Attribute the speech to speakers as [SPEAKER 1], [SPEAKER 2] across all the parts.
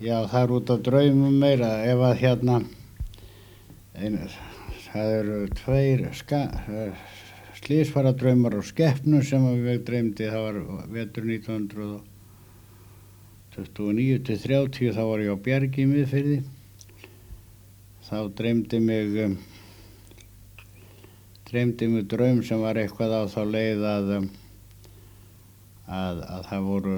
[SPEAKER 1] Já, það út af draumum meira. Ef að það eru tveir slysfaradraumar á skepnum sem ég dreymdi. Það var vetur 1929-30, þá var ég á Bjargi í Miðfirði. Þá dreymdi mig draum sem var eitthvað á þá leið að það voru,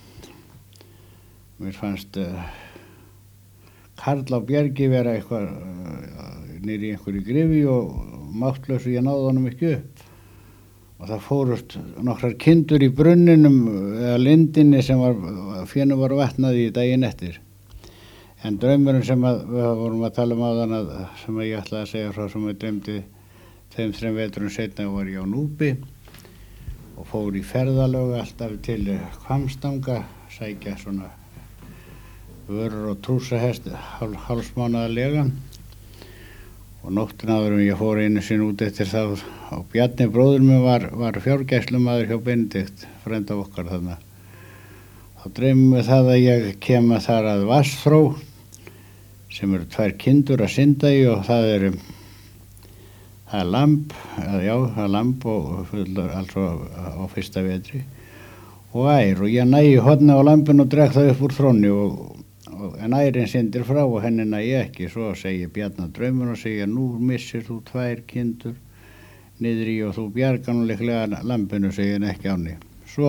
[SPEAKER 1] mér fannst Karl á Bjargi vera eitthvað niður í einhverju gryfju og máttlaus og ég náði honum ekki upp. Og það fórust nokkrar kindur í brunninum eða lindinni sem fénu var vatnað í daginn eftir. En draumurinn sem við vorum að tala áðan sem ég ætlaði að segja frá sem ég dreymdi 2-3 veturum seinna var ég á Núpi og fór í ferðalög alltaf til Hvammstanga, sækja svona vörur og trúsahest hálfsmánaðarlega. Og nóttin áður ég fór einu sinni út eftir það og Bjarni bróðir minn var fjárgæslumaður hjá Benedikt, frænda okkar þarna. Þá dreymum við það að ég kem þar að Vatnsþró sem eru 2 kindur að synda í og það er lamb, það er lamb og fullar alls á fyrsta vetri og ær og ég nægi hornið á lambinu og drekk það upp úr þrónni en ærin syndir frá og henni nægi ekki. Svo segi Bjarni draumur og segi nú missir þú 2 kindur niður í og þú bjargar nú líklega lambinu, segi hann ekki áni. Svo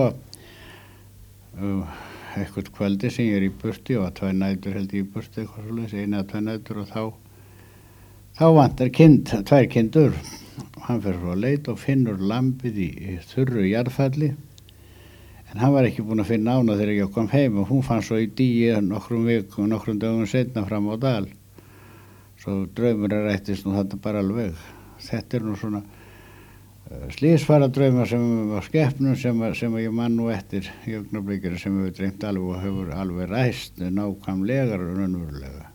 [SPEAKER 1] eitthvað kvöldi sem ég í burti og 2 nætur held ég í burti eitthvað svoleiðis, 1 eða 2 nætur og þá vantar 2 kindur. Hann fer frá leit og finnur lambið í þurru jarðfalli en hann var ekki búinn að finna ána þegar ég kom heim og hún fann svo í dýi nokkrum dögum seinna fram á dal. Svo draumur rættist nú þetta bara alveg. Þetta nú svona slysfaradraumar sem var skepnum sem ég man nú eftir í augnablikinu sem hefur dreymt alveg og hefur alveg ræst nákvæmlega raunverulega.